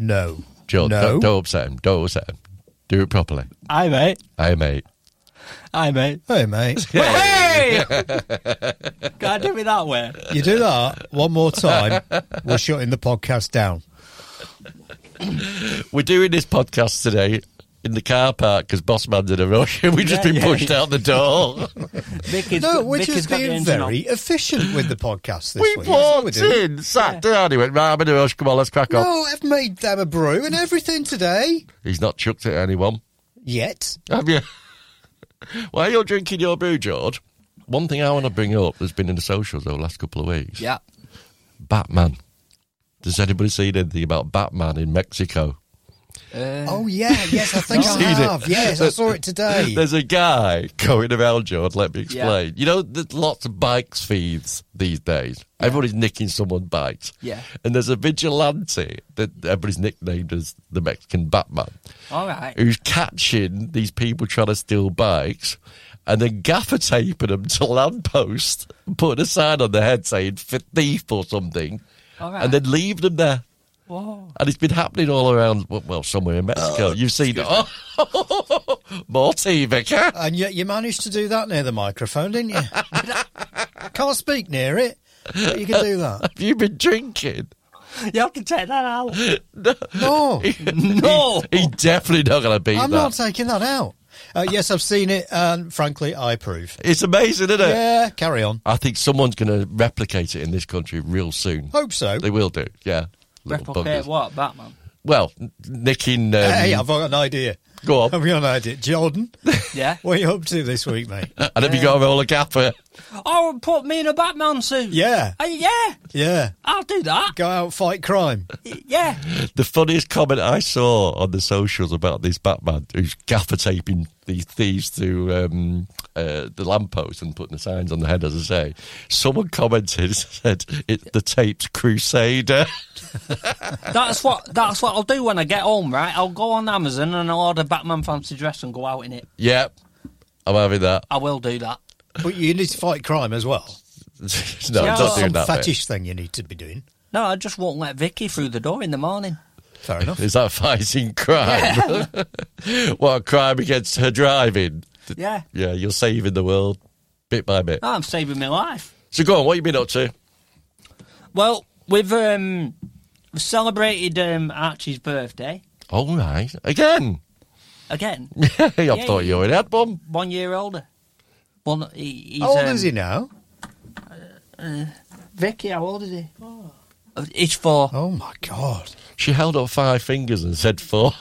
No. John, No. don't upset him. Don't upset him. Do it properly. Hi, mate. Hey, mate. Hi, mate. Hey, mate. Hey! Can't do it that way. You do that one more time, we're shutting the podcast down. We're doing this podcast today in the car park because Boss Man's in a rush and we've just been pushed out the door. We're just being very efficient with the podcast this We week. walked in, sat down, he went, right, I'm in a rush, come on, let's crack on. No, I've made them a brew and everything today. He's not chucked it at anyone. Yet. Have you? While you're drinking your brew, George, one thing I want to bring up that's been in the socials over the last couple of weeks. Yeah. Batman. Does anybody see anything about Batman in Mexico? Oh, yeah. Yes, I think I Seen it? have. Yes, I saw it today. There's a guy going around, George, let me explain. Yeah. You know, there's lots of bikes thieves these days. Yeah. Everybody's nicking someone's bikes. Yeah. And there's a vigilante that everybody's nicknamed as the Mexican Batman. All right. Who's catching these people trying to steal bikes and then gaffer taping them to lampposts and putting a sign on their head saying thief or something. All right. And then leave them there. Whoa. And it's been happening all around, well, somewhere in Mexico. You've seen it. Oh, more tea, Vicar. And yet you managed to do that near the microphone, didn't you? Can't speak near it, but you can do that. Have you been drinking? You have to take that out. No, No. He's definitely not going to beat I'm that. not taking that out. Yes, I've seen it, and frankly, I approve. It's amazing, isn't it? Yeah, carry on. I think someone's going to replicate it in this country real soon. Hope so. They will do, yeah. Little Replicate buggers. what, Batman? Well, nicking... Hey, I've got an idea. Go on. I've got an idea. Jordan, Yeah. what are you up to this week, mate? And have you got a roller gaffer? Oh, put me in a Batman suit. Yeah, Yeah, yeah. I'll do that. Go out, fight crime. Yeah. The funniest comment I saw on the socials about this Batman who's gaffer taping these thieves to the lamppost and putting the signs on the head, as I say. Someone commented, said, it's the taped Crusader. That's what I'll do when I get home, right? I'll go on Amazon and I'll order Batman fancy dress and go out in it. Yep, I'm having that. I will do that. But you need to fight crime as well. No, Yeah, I'm not Some doing that. mate. fetish thing you need to be doing. No, I just won't let Vicky through the door in the morning. Fair enough. Is that fighting crime? What, crime against her driving? Yeah. Yeah, you're saving the world bit by bit. I'm saving my life. So go on, what have you been up to? Well, we've celebrated Archie's birthday All right, again. again. I thought you already had one. 1 year older. Well, he's How old is he now? Vicky, how old is he? He's 4. Oh, my God. She held up 5 fingers and said 4.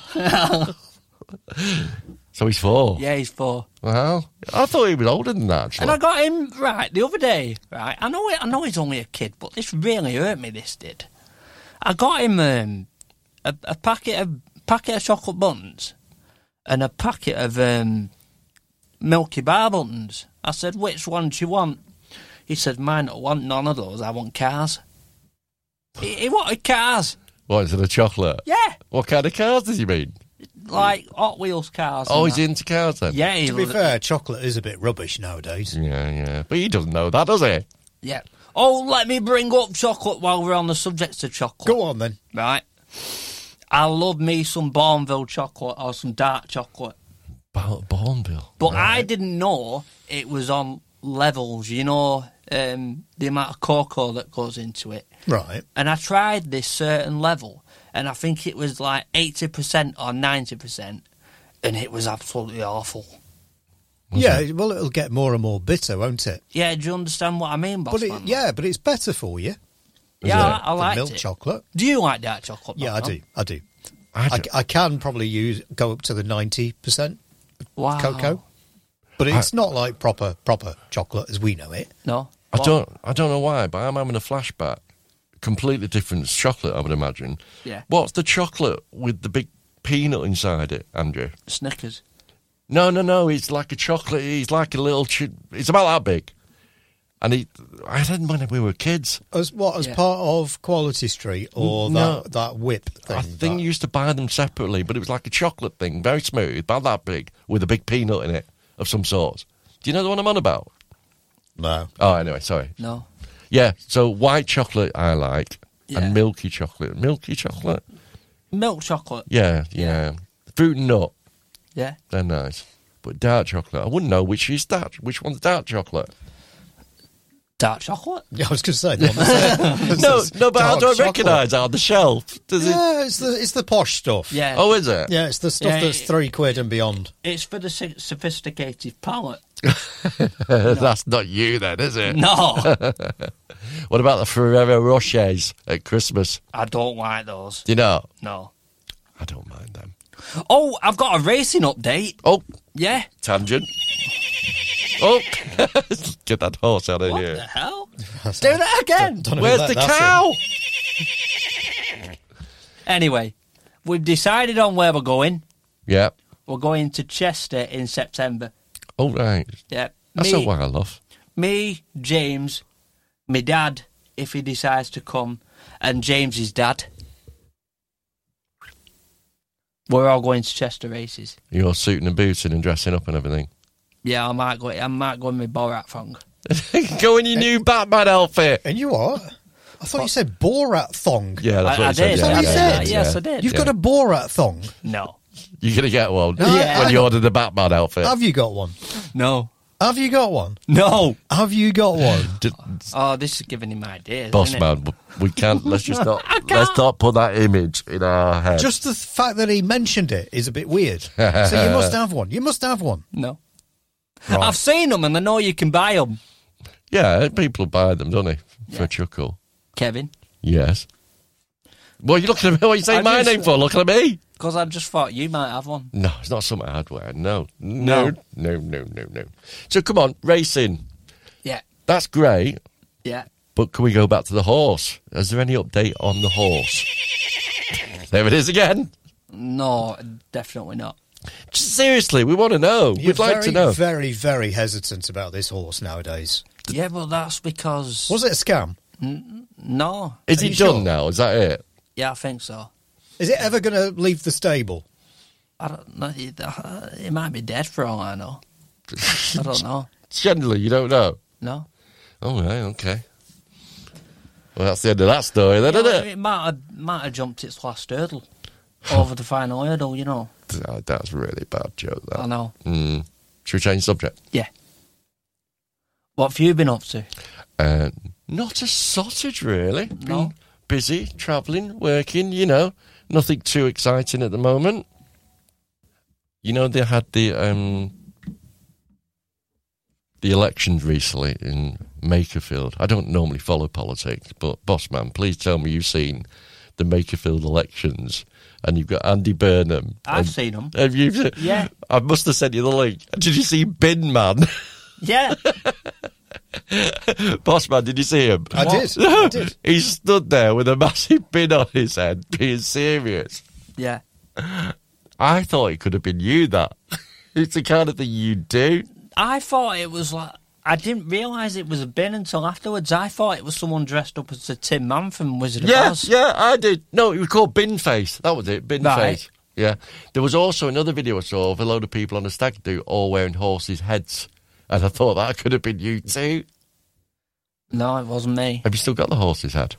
So he's 4. Yeah, he's 4. Well, I thought he was older than that, actually. And I got him right the other day. Right, I know he's only a kid, but this really hurt me. This did. I got him a packet of chocolate buns and a packet of Milky Bar buttons. I said, "Which one do you want?" He said, "Mine don't want none of those. I want cars." He wanted cars. What, is it a chocolate? Yeah, What kind of cars does he mean? like Hot Wheels cars. Oh, and he's that. into cars then? Yeah, he To be was- fair, chocolate is a bit rubbish nowadays. Yeah. But he doesn't know that, does he? Yeah. Oh, let me bring up chocolate while we're on the subject of chocolate. Go on, then. Right. I love me some Bourneville chocolate or some dark chocolate. Bourneville. But I didn't know it was on levels, you know, the amount of cocoa that goes into it. Right. And I tried this certain level, and I think it was like 80% or 90%, and it was absolutely awful. Yeah, well, it'll get more and more bitter, won't it? Yeah, do you understand what I mean, boss But man? but it's better for you. Yeah, I than liked milk it. chocolate. Do you like dark chocolate? Yeah, I boss man? do. I can probably go up to the 90% Wow. cocoa, but it's not like proper chocolate as we know it. No. I don't know why, but I'm having a flashback. Completely different chocolate, I would imagine. Yeah. What's the chocolate with the big peanut inside it, Andrew? Snickers. No. It's like a chocolate. It's like a little. It's about that big. And I had it when we were kids. As part of Quality Street or No. that whip thing? I think you used to buy them separately, but it was like a chocolate thing, very smooth, about that big, with a big peanut in it of some sort. Do you know the one I'm on about? No. Oh, anyway, sorry. No. Yeah, so white chocolate I like, Yeah. and milky chocolate. Milky chocolate? Milk chocolate. Yeah. Fruit and nut. Yeah. They're nice. But dark chocolate, I wouldn't know which one's dark chocolate. Dark chocolate? Yeah, I was going to say the one that's No, but how do I dark chocolate. recognise that on the shelf? Does it? Yeah, it's the posh stuff. Yeah. Oh, is it? Yeah, it's the stuff that's £3 and beyond. It's for the sophisticated palate. That's not you then, is it? No. What about the Ferrero Rochers at Christmas? I don't like those. Do you know? No. I don't mind them. Oh, I've got a racing update. Oh, Yeah. tangent. Oh, get that horse out of What here. the hell? Do that again. Don't know who Where's the that's cow? Anyway, we've decided on where we're going. Yeah. We're going to Chester in September. Oh, right. Yeah. That's a while off. Me, James, my dad, if he decides to come, and James's dad. We're all going to Chester races. You're suiting and booting and dressing up and everything. Yeah, I might go in my Borat thong. Go in your new Batman outfit. And you what? I thought you said Borat thong. Yeah, that's what I he said. did. Yeah, That's what he yeah, said. yeah. Yes, I did. You've got a Borat thong. No. You're going to get one Yeah. when you order the Batman outfit. Have you got one? No. Have you got one? No. Have you got one? Oh, this is giving him ideas. Boss isn't it? man, we can't. Let's just not. I can't. Let's not put that image in our head. Just the fact that he mentioned it is a bit weird. So you must have one. You must have one. No. Right. I've seen them and I know you can buy them. Yeah, people buy them, don't they? For a chuckle. Kevin. Yes. What are you looking at me? What are you saying I my just- name for? Looking at me? Because I just thought you might have one. No, it's not something I'd wear. No. So come on, racing. Yeah. That's great, Yeah. but can we go back to the horse? Is there any update on the horse? There it is again. No, definitely not. Seriously, we want to know. You're We'd like to know. very, very hesitant about this horse nowadays. Yeah, but that's because... Was it a scam? No. Is Are it you done sure? now? Is that it? Yeah, I think so. Is it ever going to leave the stable? I don't know. It might be dead for all I know. I don't know. Generally, you don't know. No. Oh, right, okay. Well, that's the end of that story then, isn't it? It might have jumped its last hurdle over the final hurdle, you know. That's a really bad joke, that. I know. Should we change subject? Yeah. What have you been up to? Not a sausage, really. No. Been busy, travelling, working, you know. Nothing too exciting at the moment. You know, they had the elections recently in Makerfield. I don't normally follow politics, but boss man, please tell me you've seen the Makerfield elections. And you've got Andy Burnham. I've seen them. Have you? Yeah. I must have sent you the link. Did you see Bin Man? Yeah. Boss man, did you see him? I did. He stood there with a massive bin on his head, being serious. Yeah. I thought it could have been you, that. It's the kind of thing you do. I thought it was like... I didn't realise it was a bin until afterwards. I thought it was someone dressed up as a Tin Man from Wizard of Oz. Yeah, I did. No, it was called Bin Face. That was it, Bin Right. Face. Yeah. There was also another video I saw of a load of people on a stag do all wearing horses' heads. And I thought that could have been you too. No, it wasn't me. Have you still got the horse's head?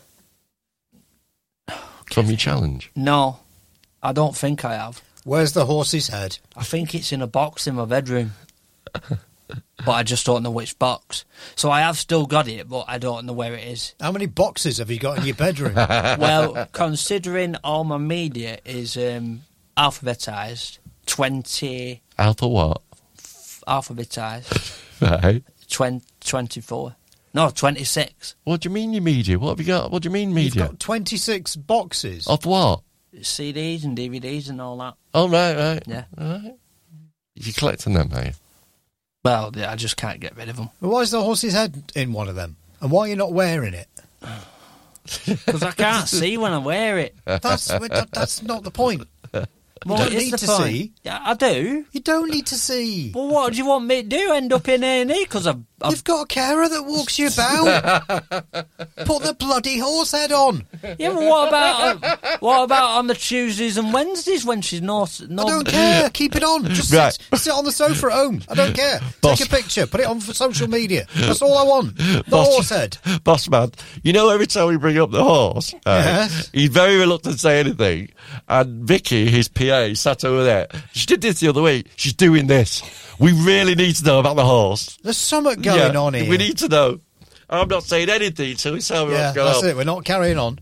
From your challenge? No, I don't think I have. Where's the horse's head? I think it's in a box in my bedroom. But I just don't know which box. So I have still got it, but I don't know where it is. How many boxes have you got in your bedroom? Well, considering all my media is alphabetised, 20... Alpha what? Alphabetised, Right. 24. No, 26. What do you mean, your media? What have you got? What do you mean, You've media? got 26 boxes. Of what? CDs and DVDs and all that. Oh, right. Yeah. All right. You're collecting them, are you? Well, yeah, I just can't get rid of them. Well, why is the horse's head in one of them? And why are you not wearing it? Because I can't see when I wear it. That's not the point. Well, don't it's need the to point. see. Yeah, I do. You don't need to see. Well, what do you want me to do? End up in A&E? Because I've You've got a carer that walks you about. Put the bloody horse head on. yeah. But what about on the Tuesdays and Wednesdays when she's not? I don't care. Keep it on. Just Right. sit on the sofa at home. I don't care. Boss. Take a picture. Put it on for social media. That's all I want. The horse head. Boss man, you know every time we bring up the horse, Yes. he's very reluctant to say anything. And Vicky, his PA, sat over there. She did this the other week. She's doing this. We really need to know about the horse. There's something going on here. We need to know. I'm not saying anything until we tell me Yeah, what's going that's on. it. We're not carrying on.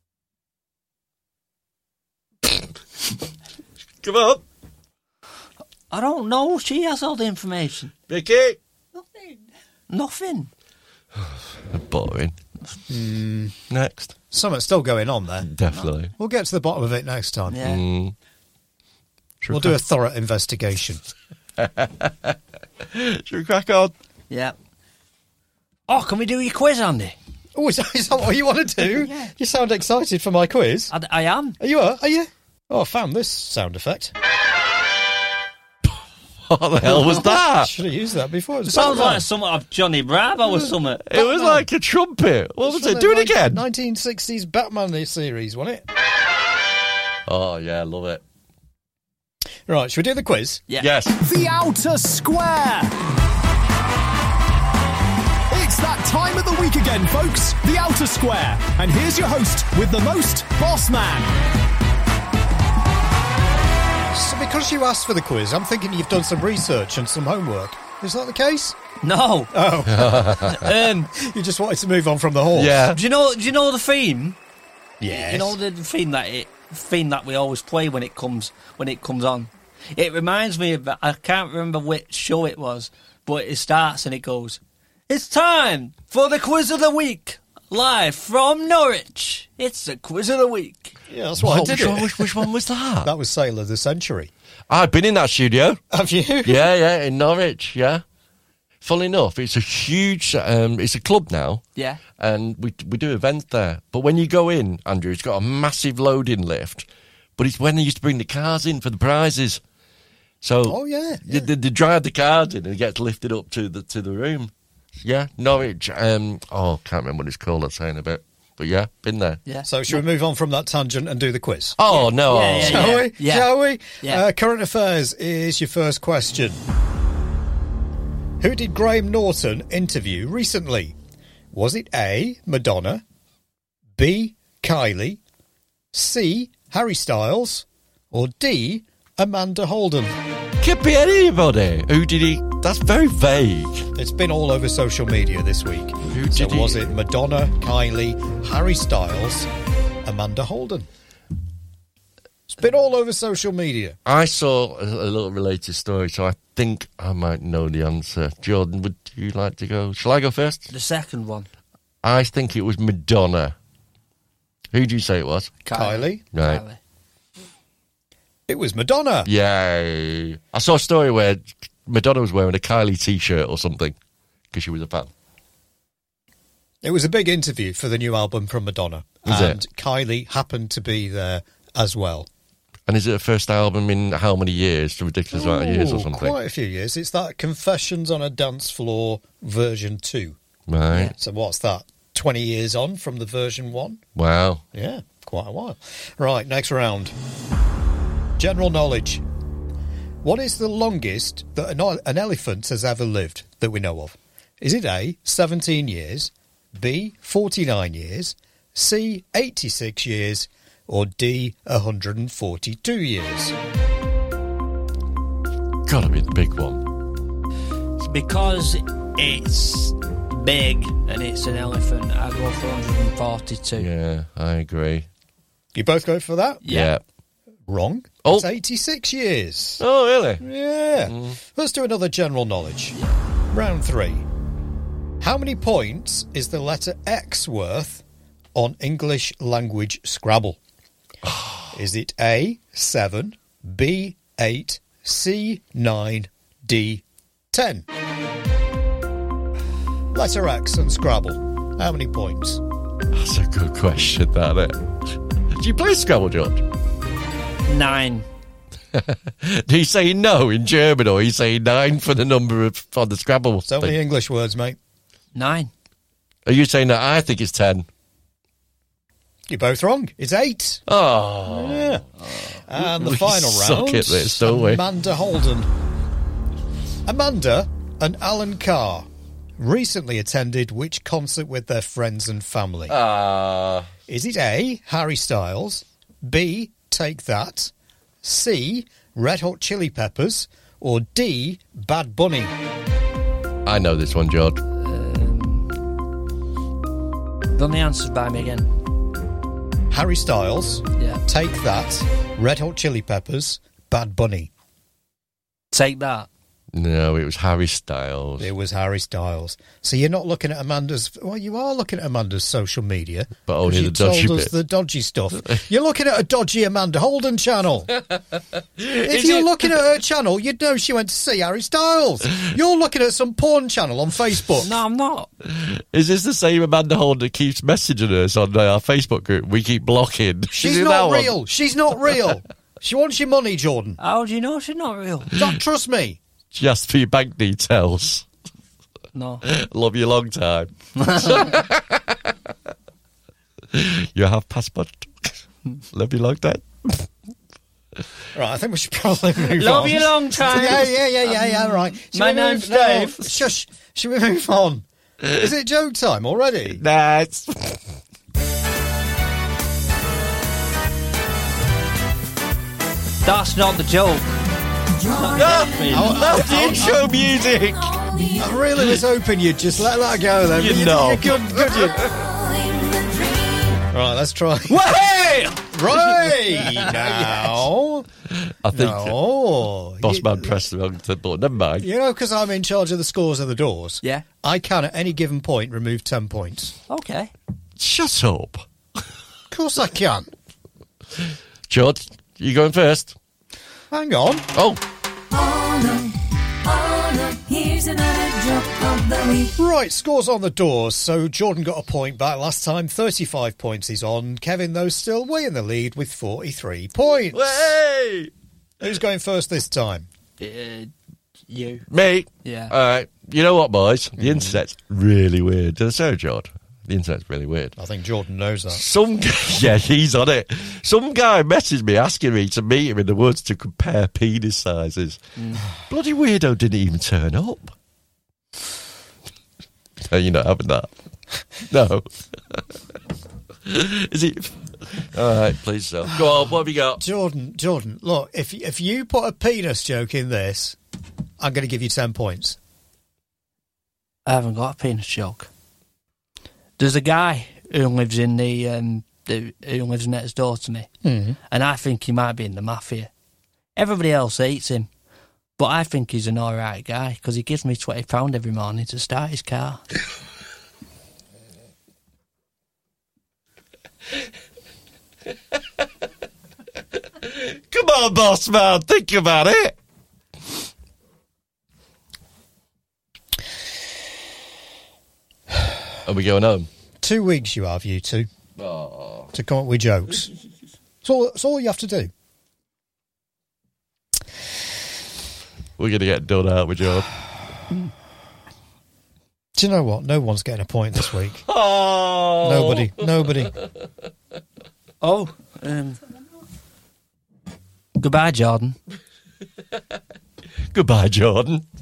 Come on, I don't know. She has all the information. Vicky. Nothing. Boring. Next. Something's still going on there. Definitely. We'll get to the bottom of it next time. Yeah. We'll do a thorough investigation. Should we crack on? Yeah. Oh, can we do your quiz, Andy? Oh, is that what you want to do? Yeah. You sound excited for my quiz. I am. Are you? Are you? Oh, I found this sound effect. What the hell was I that? should have used that before. It sounds like something of Johnny Bravo or something. It was like a trumpet. What was it? Do it again. 1960s Batman series, wasn't it? Oh, yeah, love it. Right, should we do the quiz? Yeah. Yes. The Outer Square. It's that time of the week again, folks. The Outer Square. And here's your host with the most, Boss Man. So because you asked for the quiz, I'm thinking you've done some research and some homework. Is that the case? No. Oh. You just wanted to move on from the horse? Yeah. Do you know the theme? Yes. You know the theme that we always play when it comes on. It reminds me of, I can't remember which show it was, but it starts and it goes, "It's time for the quiz of the week, live from Norwich. It's the quiz of the week." Yeah, that's why I did which one was that? That was Sailor of the Century. I've been in that studio. Have you? Yeah, in Norwich, yeah. Funnily enough, it's a huge, it's a club now. Yeah. And we do events there. But when you go in, Andrew, it's got a massive loading lift. But it's when they used to bring the cars in for the prizes. So Oh, yeah. They drive the cars in and it gets lifted up to the room. Yeah, Norwich. Can't remember what it's called. I'll say in a bit. But yeah, been there. Yeah. So should we move on from that tangent and do the quiz? Oh, no. Yeah, yeah, Shall we? Yeah. Shall we? Yeah. Current affairs is your first question. Who did Graham Norton interview recently? Was it A, Madonna, B, Kylie, C, Harry Styles, or D, Amanda Holden? Could be anybody. Who did he... That's very vague. It's been all over social media this week. Who So did he- was it Madonna, Kylie, Harry Styles, Amanda Holden? It's been all over social media. I saw a little related story, so I think I might know the answer. Jordan, would you like to go? Shall I go first? The second one. I think it was Madonna. Who did you say it was? Kylie? Right. Kylie. It was Madonna. Yay. I saw a story where Madonna was wearing a Kylie t-shirt or something because she was a fan. It was a big interview for the new album from Madonna. Was and it? Kylie happened to be there as well. And is it a first album in how many years? A ridiculous amount of years or Ooh, something? Quite a few years. It's that Confessions on a Dance Floor version 2. Right. So what's that? 20 years on from the version 1? Wow. Yeah, quite a while. Right, next round. General knowledge. What is the longest that an elephant has ever lived that we know of? Is it A, 17 years, B, 49 years, C, 86 years, or D, 142 years? Gotta be the big one. It's because it's big and it's an elephant. I go for 142. Yeah, I agree. You both go for that? Yeah. Wrong. Oh. It's 86 years. Oh, really? Yeah. Let's do another general knowledge. Round 3. How many points is the letter X worth on English language Scrabble? Is it A, 7, B, 8, C, 9, D, 10? Letter X and Scrabble. How many points? That's a good question, that, isn't it? Do you play Scrabble, George? 9. Do you say no in German, or are you saying 9 for the number on the Scrabble? It's only thing? English words, mate. 9. Are you saying that? I think it's 10. You're both wrong. It's 8. Oh. Yeah. And the We final suck round. at this, don't we? Amanda Holden. Amanda and Alan Carr recently attended which concert with their friends and family? Is it A, Harry Styles, B, Take That, C, Red Hot Chili Peppers, or D, Bad Bunny? I know this one, George. Run the answers by me again. Harry Styles, Yeah. Take That, Red Hot Chili Peppers, Bad Bunny. Take that. No, it was Harry Styles. It was Harry Styles. So you're not looking at Amanda's... Well, you are looking at Amanda's social media. But only 'cause the you dodgy told us bit. the dodgy stuff. You're looking at a dodgy Amanda Holden channel. If you're looking at her channel, you'd know she went to see Harry Styles. You're looking at some porn channel on Facebook. No, I'm not. Is this the same Amanda Holden that keeps messaging us on our Facebook group? We keep blocking. She's Is it that not one? real. She's not real. She wants your money, Jordan. How do you know she's not real? Don't trust me. Just for your bank details. No. Love you long time. You have passport. Love you long time. Right, I think we should probably move on. Love you long time. Yeah, right. Should My we move- name's no, Dave. Shush. Should we move on? Is it joke time already? Nah, it's... That's not the joke. That's the intro music. I really was hoping you'd just let that go then. You but know. You're good. Right, let's try. Hey! Right now. I think No. Bossman pressed the wrong button. Never mind. You know, because I'm in charge of the scores of the doors, Yeah. I can at any given point remove 10 points. Okay. Shut up. Of course I can. George, you going first? Hang on. Oh, Here's another joke of the week. Right, scores on the doors. So Jordan got a point back last time. 35 points he's on. Kevin, though, still way in the lead with 43 points. hey! Who's going first this time? You. Me. Yeah. All right. You know what, boys? The internet's really weird. Did I say it, George? The internet's really weird. I think Jordan knows that. Some guy, yeah, he's on it. Some guy messaged me asking me to meet him in the woods to compare penis sizes. Bloody weirdo didn't even turn up. No, you're not having that. No. Is it? All right, please so. Go on, what have you got? Jordan, look, if you put a penis joke in this, I'm going to give you 10 points. I haven't got a penis joke. There's a guy who lives in who lives next door to me, and I think he might be in the mafia. Everybody else hates him, but I think he's an alright guy because he gives me £20 every morning to start his car. Come on, boss man, think about it. Are we going home? 2 weeks you have, you two, to come up with jokes. That's all you have to do. We're going to get done out with George. Do you know what? No one's getting a point this week. Oh! Nobody. Oh, goodbye, Jordan. Goodbye, Jordan.